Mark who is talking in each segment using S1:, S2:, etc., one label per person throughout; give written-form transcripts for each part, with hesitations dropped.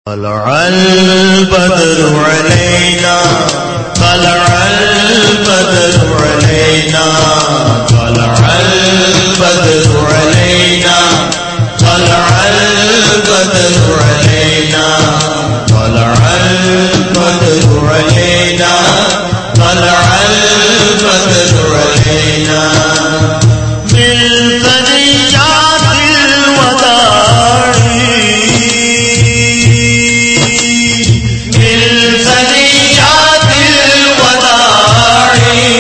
S1: طلع البدر علينا طلع البدر علينا طلع البدر علينا طلع البدر علينا طلع البدر علينا طلع البدر علينا من ثنيات الوداع من ثنيات الوداع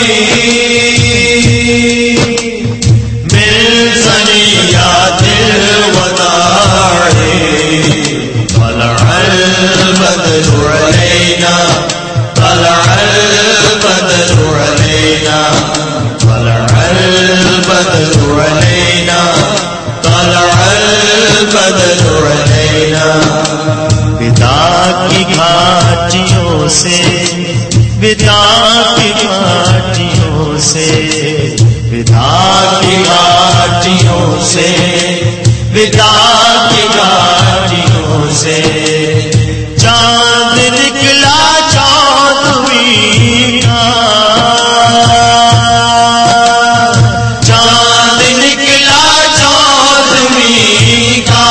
S1: من ثنيات الوداع طلع البدر علينا طلع البدر علينا طلع البدر علينا طلع البدر علينا بدا کی گھاٹیوں سے بدا کی گھاٹیوں سے بدا کی گھاٹیوں سے بدا کی گھاٹیوں سے چاند نکلا چودھویں کا چاند نکلا چودھویں کا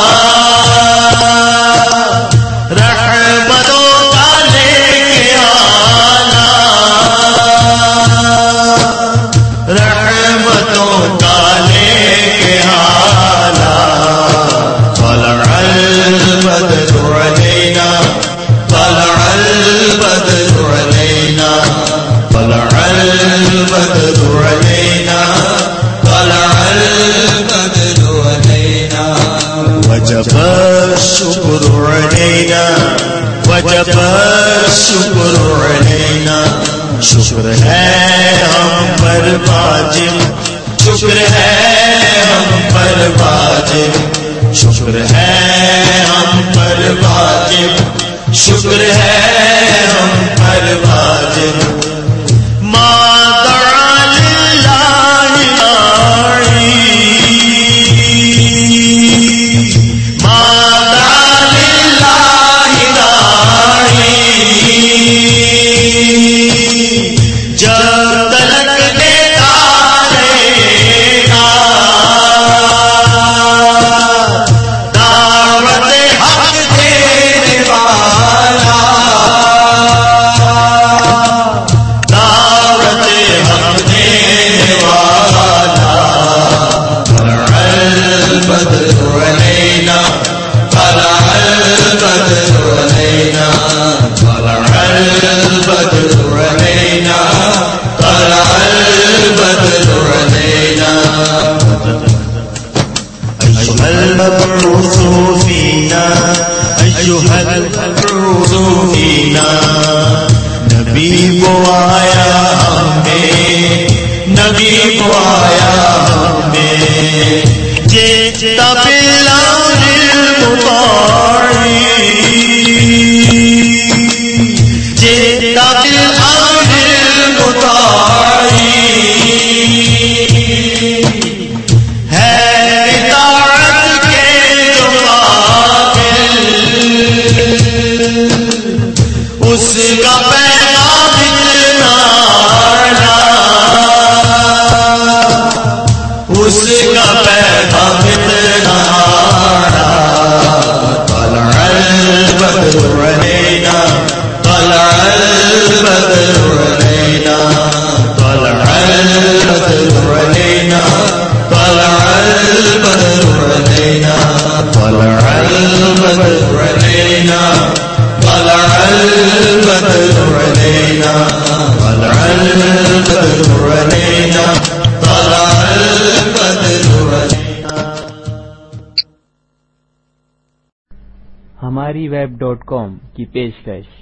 S1: رحمتوں کا لے کے آنا رحمتوں کا لے کے آنا طلع البدر علينا طلع البدر علينا طلع البدر علينا طلع البدر علينا وجب الشكر علينا وجب الشكر علينا شکر ہے ہم پر واجب شکر ہے ہم پر واجب شکر ہے ہم پر واجب شکر ہے ہم پر واجب ما دعا للہ داعی ما دعا للہ داعی جب تلک دیتا رہے گا دعوت حق دینے والا دعوت حق دینے والا طلع البدر علينا طلع البدر علينا طلع البدر علينا طلع البدر علينا أيها المبعوث فينا أيها المبعوث فينا نبی کو آیا ہمیں نبی کو آیا ہمیں جئت بالأمر المطاع جئت بالأمر المطاع ہے اطاعت کے جو قابل اس کا پیغام اتنا اعلیٰ اس کا پیغام اتنا اعلیٰ طلع البدر علينا طلع البدر علينا طلع البدر علينا طلع البدر علينا طلع البدر علينا طلع البدر علينا طلع البدر علينا طلع البدر علينا
S2: ہماری web.com کی پیشکش